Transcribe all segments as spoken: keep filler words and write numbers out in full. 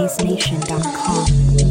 base nation dot com.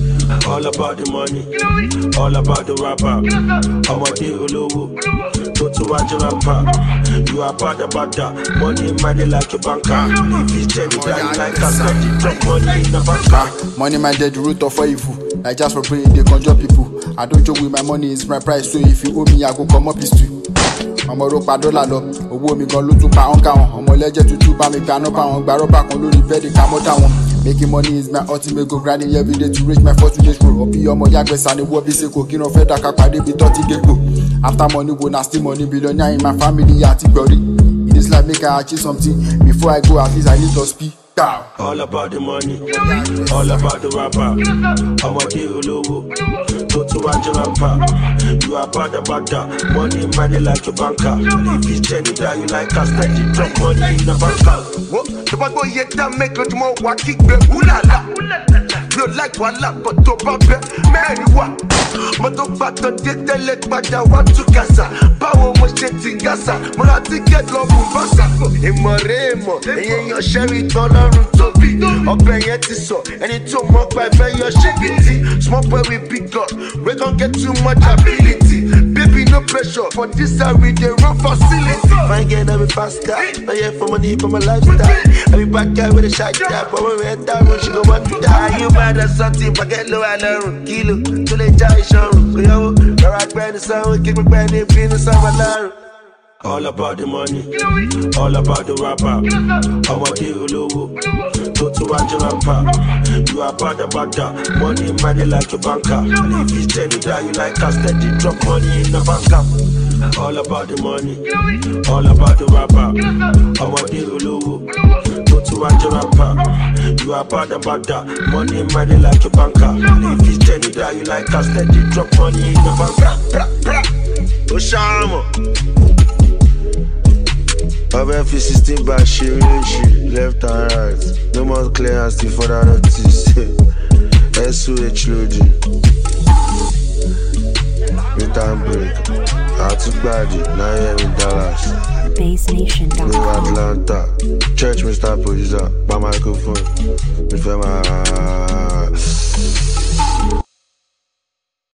All about the money, all about the rapper. I'm a deal olowo, go to watch a rapper. You are bad about that, money money like a banker. If you tell me that you like a spend it, drop money in the banker. Money minded, the root of all evil. Like just for praying, they conjure people. I don't joke with my money, it's my price. So if you owe me, I go come up is too. I'm a rope dollar low. Owó mi gan ló tún pa ọ̀nkà wọn. Ọmọ ẹlẹ́jẹ̀ tuntun bá mi gbaná pa wọn. Gba rọ́bà kan lórí bẹ́ẹ̀dì ká mọ́tà wọn. Making money is my ultimate goal, grinding every day to reach my first today's goal. Ọ̀bí ọmọ yàgbẹ́ sani wọ́ bí seko kí wọ́n fẹ́ dàka pàdé bí tọ́tí gégbo. After money go na still money, billionaire in my family àti gbọ̀rí. In this life make I achieve something. Before I go at least I need to speak. All about the money, all about the rapper. I'm a deal olowo, go to watch a rapper. You are bad about that, money money like a banker. If you tell me that you like a spend it, drop money in the banker. The bad boy yet that make it more wacky, but ooh la la. You like one lap, but to bump Mary what? But the battle did the leg, but I want to casa. Power was jetting Gaza. Morati get love Mufasa. In Moremo, and your sherry dollar to be. Open yet is so, and it took more by your shitty. Small boy with big God, we don't get too much ability. Baby, no pressure for this. I read the rough facility. Fine get every faster. I have for money for my lifestyle. Every back guy with a shot that, but when we're down, she go want to die. You bad at something, but get low and learn. Kilo, to the jai show. Yo, right by the sun, kick me by the pin, the summer. All about the money, all about the rapper. I'm a deal olowo, go to watch a rapper. You are bad about that, money money like a banker. If you tell me that you like a spend it, drop money in the banker. All about the money, all about the rapper. I'm a deal olowo, go to watch a rapper. You are bad about that, money money like a banker. If you tell me that you like a spend it, drop money in the banker. Oshamo. I've sixteen back, she left and right. No more clear and still for that notice. S O H loading. Return break. I took body, now here in Dallas. base nation dot com. New Atlanta. Church Mister Producer. My microphone. Me my